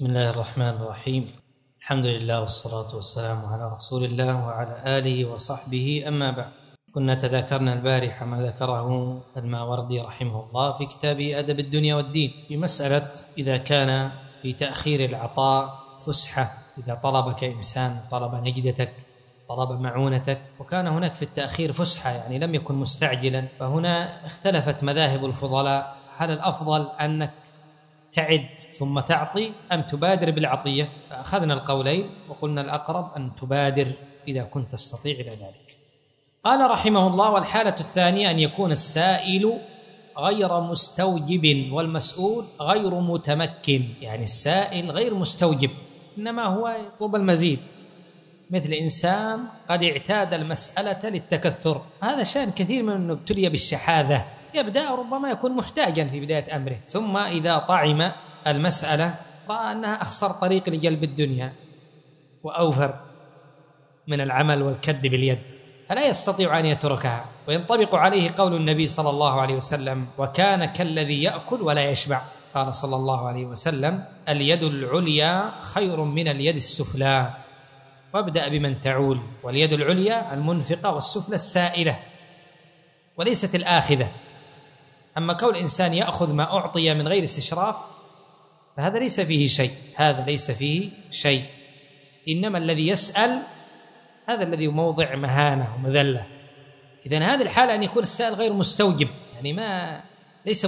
بسم الله الرحمن الرحيم. الحمد لله والصلاة والسلام على رسول الله وعلى آله وصحبه، أما بعد. كنا تذاكرنا البارحة ما ذكره الماوردي رحمه الله في كتابه أدب الدنيا والدين في مسألة إذا كان في تأخير العطاء فسحة، إذا طلبك إنسان، طلب نجدتك، طلب معونتك، وكان هناك في التأخير فسحة يعني لم يكن مستعجلا، فهنا اختلفت مذاهب الفضلاء، هل الأفضل أنك تعد ثم تعطي أم تبادر بالعطية؟ فأخذنا القولين وقلنا الأقرب أن تبادر إذا كنت تستطيع إلى ذلك. قال رحمه الله: والحالة الثانية أن يكون السائل غير مستوجب والمسؤول غير متمكن، يعني السائل غير مستوجب إنما هو يطلب المزيد، مثل إنسان قد اعتاد المسألة للتكثر، هذا شأن كثير من أنه ابتلي بالشحاذة، يبدأ ربما يكون محتاجا في بداية أمره، ثم إذا طعم المسألة رأى أنها أخسر طريق لجلب الدنيا وأوفر من العمل والكد باليد، فلا يستطيع أن يتركها. وينطبق عليه قول النبي صلى الله عليه وسلم: وكان كالذي يأكل ولا يشبع. قال صلى الله عليه وسلم: اليد العليا خير من اليد السفلى، وابدأ بمن تعول، واليد العليا المنفقة والسفلى السائلة وليست الآخذة. أما كون الإنسان يأخذ ما أعطي من غير استشراف فهذا ليس فيه شيء، هذا ليس فيه شيء، إنما الذي يسأل هذا الذي موضع مهانة ومذلة. إذن هذه الحالة أن يكون السائل غير مستوجب، يعني ليس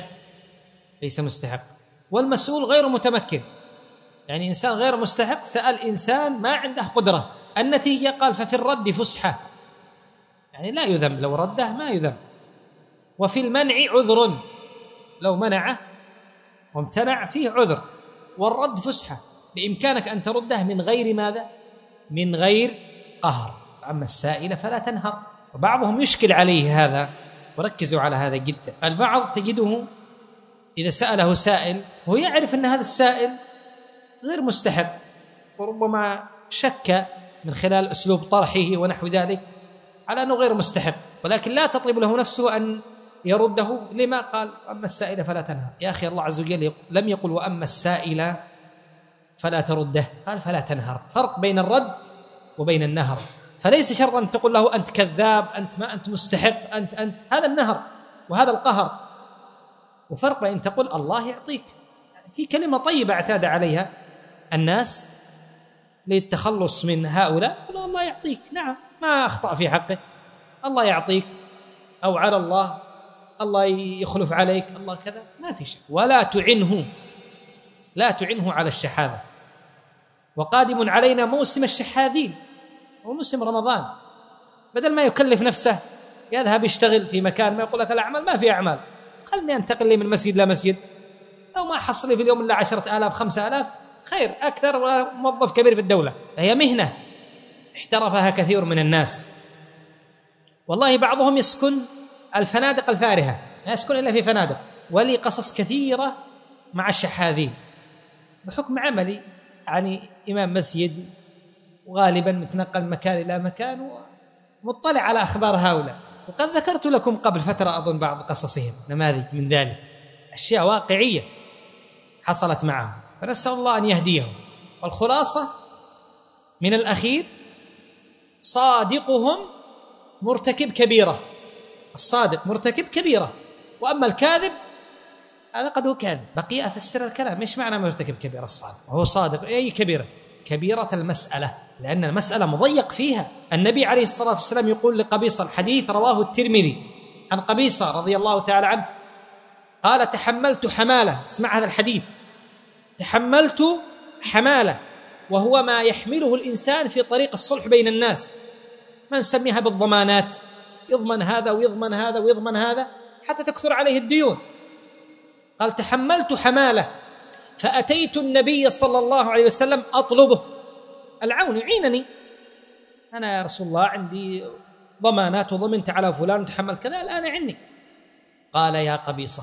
مستحق، والمسؤول غير متمكن، يعني إنسان غير مستحق سأل إنسان ما عنده قدرة، النتيجة قال: ففي الرد فسحة، يعني لا يذم، لو رده ما يذم. وفي المنع عذر، لو منعه وامتنع فيه عذر، والرد فسحة، بإمكانك أن ترده من غير ماذا؟ من غير قهر. أما السائل فلا تنهر. وبعضهم يشكل عليه هذا، وركزوا على هذا جدا. البعض تجده إذا سأله سائل وهو يعرف أن هذا السائل غير مستحق، وربما شك من خلال أسلوب طرحه ونحو ذلك على أنه غير مستحق، ولكن لا تطلب له نفسه أن يرده. لما قال: أما السائل فلا تنهر؟ يا أخي، الله عز وجل لم يقل وأما السائل فلا ترده، قال فلا تنهر. فرق بين الرد وبين النهر، فليس شرطا أن تقول له أنت كذاب، أنت ما أنت مستحق، أنت هذا النهر وهذا القهر. وفرق بين تقول الله يعطيك، في كلمة طيبة اعتاد عليها الناس للتخلص من هؤلاء، قالوا الله يعطيك، نعم ما أخطأ في حقه، الله يعطيك، أو على الله يخلف عليك، الله كذا، ما في شيء. ولا تعنه على الشحاذة. وقادم علينا موسم الشحاذين وموسم رمضان، بدل ما يكلف نفسه يذهب يشتغل في مكان ما يقول لك الأعمال ما في أعمال، خلني أنتقل لي من مسجد لمسجد، لو ما حصل في اليوم إلا 10,000 5,000 خير، أكثر، ولا موظف كبير في الدولة. هي مهنة احترفها كثير من الناس. والله بعضهم يسكن الفنادق الفارهة، لا يسكن إلا في فنادق. ولي قصص كثيرة مع الشحاذين بحكم عملي، يعني إمام مسجد وغالبا متنقل من مكان إلى مكان ومطلع على أخبار هؤلاء، وقد ذكرت لكم قبل فترة أظن بعض قصصهم، نماذج من ذلك، أشياء واقعية حصلت معهم، فنسأل الله أن يهديهم. والخلاصة من الأخير: صادقهم مرتكب كبيرة، الصادق مرتكب كبيرة، وأما الكاذب هذا قد هو كاذب. بقي أفسر الكلام، مش معنى مرتكب كبيرة الصادق وهو صادق، أي كبيرة؟ كبيرة المسألة، لأن المسألة مضيق فيها. النبي عليه الصلاة والسلام يقول لقبيصة، الحديث رواه الترمذي عن قبيصة رضي الله تعالى عنه، قال: تحملت حمالة، اسمع هذا الحديث، تحملت حمالة، وهو ما يحمله الإنسان في طريق الصلح بين الناس، ما نسميها بالضمانات، يضمن هذا ويضمن هذا ويضمن هذا حتى تكثر عليه الديون. قال: تحملت حمالة فأتيت النبي صلى الله عليه وسلم أطلبه العون، يعينني، أنا يا رسول الله عندي ضمانات وضمنت على فلان وتحملت كذا، الآن عني. قال: يا قبيصة،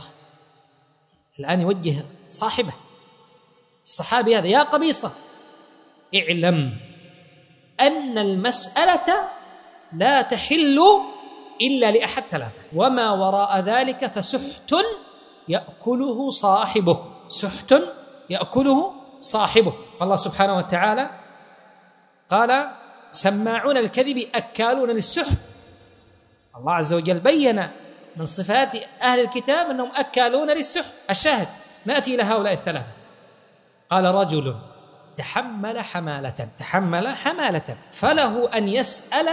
الآن يوجه صاحبه الصحابي هذا: يا قبيصة، اعلم أن المسألة لا تحل إلا لأحد ثلاثة، وما وراء ذلك فسحت يأكله صاحبه، سحت يأكله صاحبه. الله سبحانه وتعالى قال سماعون الكذب أكالون للسحت. الله عز وجل بين من صفات أهل الكتاب أنهم أكالون للسحت. الشاهد نأتي إلى هؤلاء الثلاثة. قال رجل تحمل حمالة فله أن يسأل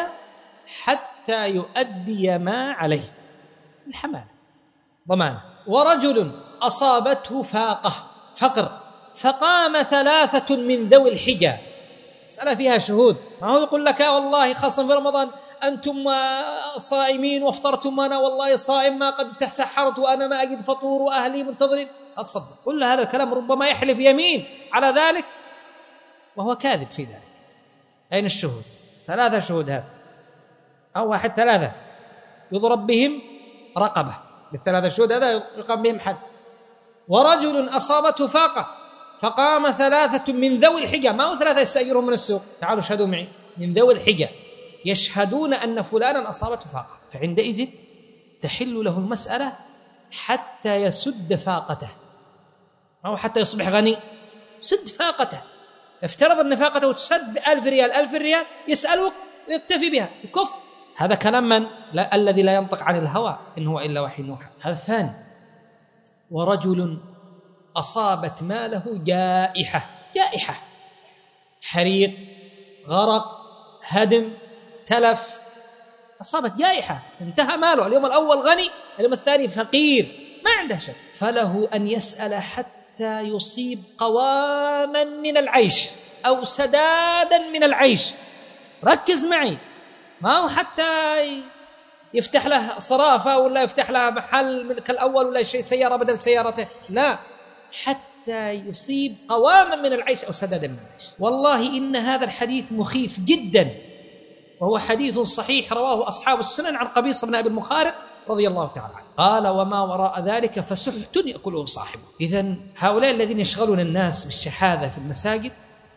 حتى يؤدي ما عليه، الحمالة ضمانة. ورجل أصابته فقر فقام 3 من ذوي الحجى، مسألة فيها شهود، ما هو يقول لك والله خاصة في رمضان أنتم صائمين وافطرتم وأنا والله صائم ما قد تسحرت وأنا ما أجد فطور وأهلي منتظرين، أتصدق. كل هذا الكلام ربما يحلف يمين على ذلك وهو كاذب في ذلك. أين الشهود؟ 3 شهود أو 1 3 يضرب بهم رقبة، بال3 شهود هذا يقام بهم حد. ورجل أصابته فاقة فقام 3 من ذوي الحجة، ما هو 3 يستأجرهم من السوق، تعالوا شهدوا معي، من ذوي الحجة يشهدون أن فلانا أصابته فاقة، فعندئذ تحل له المسألة حتى يسد فاقته، أو حتى يصبح غني، سد فاقته. افترض أن فاقته تسد ب1000 ريال، 1000 ريال يسأل ويكتفي بها، يكف. هذا كلام من؟ الذي لا ينطق عن الهوى إن هو إلا وحي يوحى. هذا الثاني. ورجل أصابت ماله جائحة، حريق، غرق، هدم، تلف، أصابت جائحة، انتهى ماله. اليوم الأول غني، اليوم الثاني فقير ما عنده شيء. فله أن يسأل حتى يصيب قواما من العيش أو سدادا من العيش. ركز معي، ما هو حتى يفتح له صرافة ولا يفتح له محل كالأول ولا شيء سيارة بدل سيارته، لا، حتى يصيب قواما من العيش أو سدادا من العيش. والله إن هذا الحديث مخيف جدا، وهو حديث صحيح رواه أصحاب السنن عن قبيصة بن أبي المخارق رضي الله تعالى عنه. قال وما وراء ذلك فسحت يأكله صاحبه. إذن هؤلاء الذين يشغلون الناس بالشحاذة في المساجد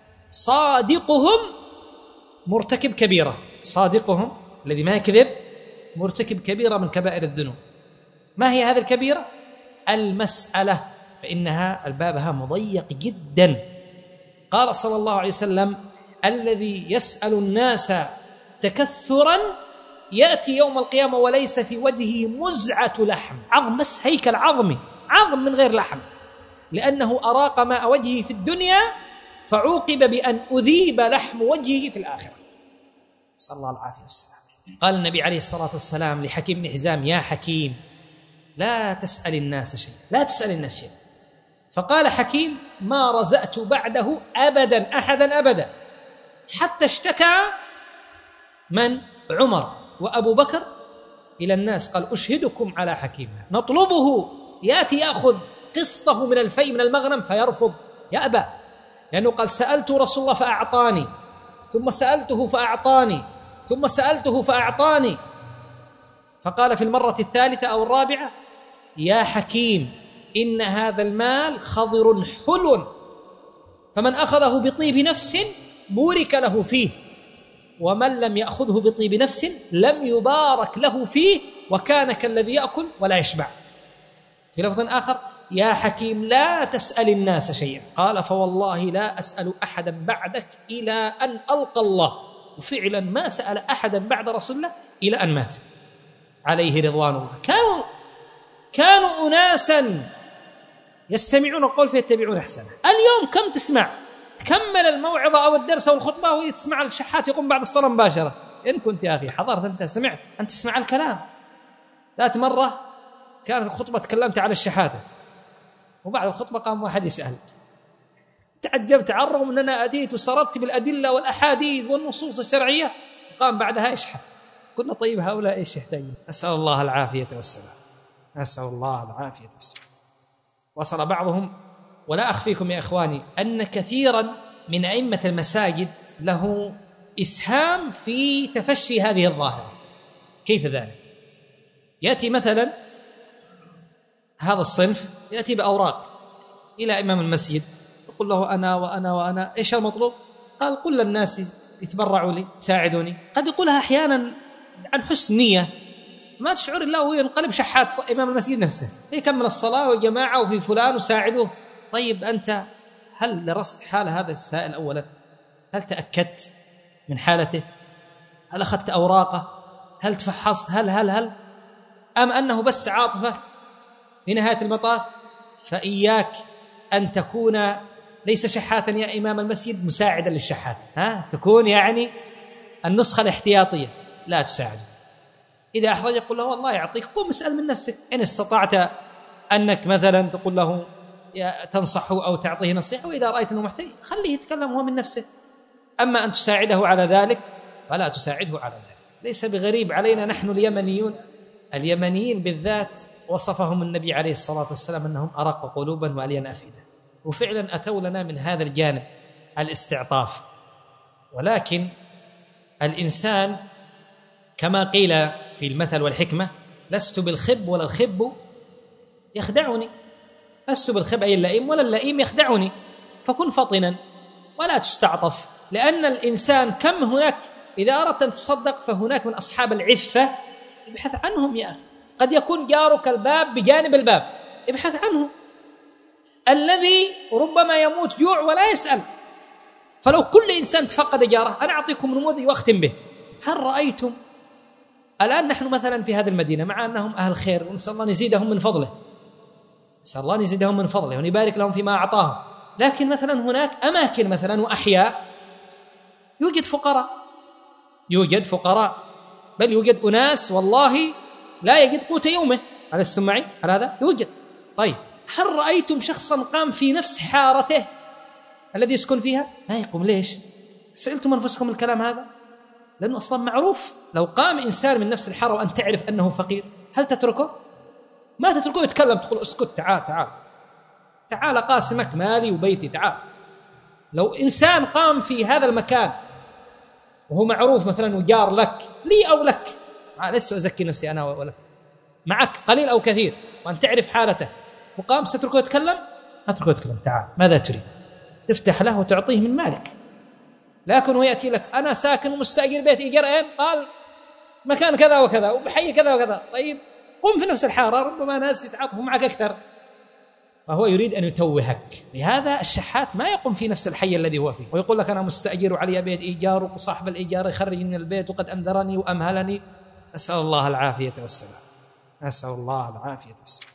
صادقهم مرتكب كبيرة، صادقهم الذي ما يكذب مرتكب كبيرة من كبائر الذنوب. ما هي هذه الكبيرة؟ المسألة، فإنها البابها مضيق جدا. قال صلى الله عليه وسلم الذي يسأل الناس تكثرا يأتي يوم القيامة وليس في وجهه مزعة لحم، عظم بس، هيكل عظمي، عظم من غير لحم، لأنه أراق ماء وجهه في الدنيا فعوقب بأن أذيب لحم وجهه في الآخرة، صلى الله العافية والسلام. قال النبي عليه الصلاة والسلام لحكيم بن حزام يا حكيم لا تسأل الناس شيء، لا تسأل الناس شيء. فقال حكيم ما رزأت بعده أبدا أحدا أبدا، حتى اشتكى من؟ عمر وأبو بكر إلى الناس، قال أشهدكم على حكيم نطلبه يأتي يأخذ قسطه من الفيء من المغنم فيرفض، يأبى، لأنه قال سألت رسول الله فأعطاني، ثم سألته فأعطاني، ثم سألته فأعطاني. فقال في المرة الثالثة أو الرابعة يا حكيم إن هذا المال خضر حلو، فمن أخذه بطيب نفس بورك له فيه، ومن لم يأخذه بطيب نفس لم يبارك له فيه، وكان كالذي يأكل ولا يشبع. في لفظ آخر يا حكيم لا تسأل الناس شيئا، قال فوالله لا أسأل أحدا بعدك إلى أن ألقى الله. وفعلا ما سأل أحدا بعد رسول الله إلى أن مات عليه رضوان الله. كانوا أناسا يستمعون القول فيتبعون أحسنه. اليوم كم تسمع تكمل الموعظة أو الدرس أو الخطبة وتسمع الشحات يقوم بعد الصلاة مباشرة. إن كنت يا أخي حضرت أنت سمعت أن تسمع الكلام. ذات مرة كانت الخطبة تكلمت على الشحاتة، وبعد الخطبة قام واحد يسأل، تعجبت على الرغم أننا أتيت وسردت بالأدلة والأحاديث والنصوص الشرعية، قام بعدها يشحت. قلنا طيب هؤلاء إيش يحتاجون؟ أسأل الله العافية والسلام، أسأل الله العافية والسلام. وصل بعضهم، ولا أخفيكم يا إخواني أن كثيرا من أئمة المساجد له إسهام في تفشي هذه الظاهرة. كيف ذلك؟ يأتي مثلا هذا الصنف يأتي بأوراق إلى إمام المسجد يقول له أنا وأنا وأنا، إيش المطلوب؟ قال قل للناس يتبرعوا لي ساعدوني. قد يقولها أحيانا عن حسن نية، ما تشعر الله وهو ينقلب شحات إمام المسجد نفسه، يكمل الصلاة والجماعة وفي فلان وساعدوه. طيب أنت هل درست حال هذا السائل أولا؟ هل تأكدت من حالته؟ هل أخذت أوراقه؟ هل تفحصت؟ هل أم أنه بس عاطفة في نهاية المطاف؟ فإياك أن تكون ليس شحاتا يا إمام المسجد مساعدا للشحات، تكون يعني النسخة الاحتياطية، لا تساعد. إذا أحرج قل له والله يعطيك، قم اسأل من نفسك. إن استطعت أنك مثلا تقول له تنصحه أو تعطيه نصيحة، وإذا رأيت أنه محتاج خليه يتكلم هو من نفسه. أما أن تساعده على ذلك فلا تساعده على ذلك. ليس بغريب علينا نحن اليمنيين بالذات وصفهم النبي عليه الصلاة والسلام أنهم أرق قلوبا وألين أفئدة، وفعلا أتوا لنا من هذا الجانب الاستعطاف. ولكن الإنسان كما قيل في المثل والحكمة: لست بالخب ولا الخب يخدعني. لست بالخب أي اللئيم ولا اللئيم يخدعني. فكن فطنا ولا تستعطف، لأن الإنسان كم هناك إذا أردت أن تصدق فهناك من أصحاب العفة، ابحث عنهم يا أخي. قد يكون جارك الباب بجانب الباب، ابحث عنه. الذي ربما يموت جوع ولا يسأل. فلو كل إنسان تفقد جاره، أنا أعطيكم نموذج وأختم به. هل رأيتم الآن نحن مثلا في هذه المدينة مع أنهم أهل خير ونسأل الله نزيدهم من فضله، نسأل الله نزيدهم من فضله ونبارك لهم فيما أعطاهم، لكن مثلا هناك أماكن مثلا وأحياء يوجد فقراء، بل يوجد أناس والله لا يجد قوت يومه. ألستم معي على هذا؟ يوجد. طيب هل رأيتم شخصا قام في نفس حارته الذي يسكن فيها؟ ما يقوم. ليش؟ سألتم أنفسكم الكلام هذا؟ لأنه أصلا معروف. لو قام إنسان من نفس الحارة وأن تعرف أنه فقير، هل تتركه؟ ما تتركه يتكلم، تقول اسكت، تعال قاسمك مالي وبيتي، تعال. لو إنسان قام في هذا المكان وهو معروف مثلا وجار لك، لي أو لك، لست أزكي نفسي أنا ولا معك قليل أو كثير، وأن تعرف حالته، وقام ستتركه يتكلم؟ أتركه يتكلم، تعال ماذا تريد؟ تفتح له وتعطيه من مالك. لكن هو يأتي لك أنا ساكن ومستأجر بيت إيجار، قال مكان كذا وكذا وبحي كذا وكذا. طيب قم في نفس الحارة، ربما ناس يتعاطفوا معك أكثر. فهو يريد أن يتوهك. لهذا الشحات ما يقوم في نفس الحي الذي هو فيه ويقول لك أنا مستأجر وعلي بيت إيجار وصاحب الإيجار يخرجني من البيت وقد أنذرني وأمهلني. نسأل الله العافية والسلام.